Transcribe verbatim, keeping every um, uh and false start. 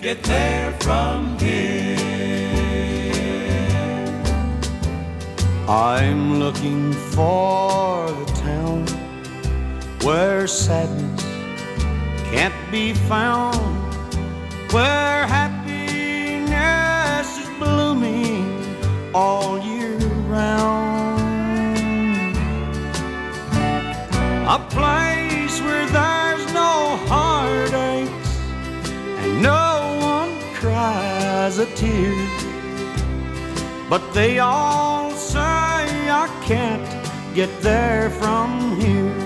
get there from here. I'm looking for the town where sadness can't be found, where happiness is blooming all year round. A place where there's no heartaches and no one cries a tear. But they all say I can't get there from here.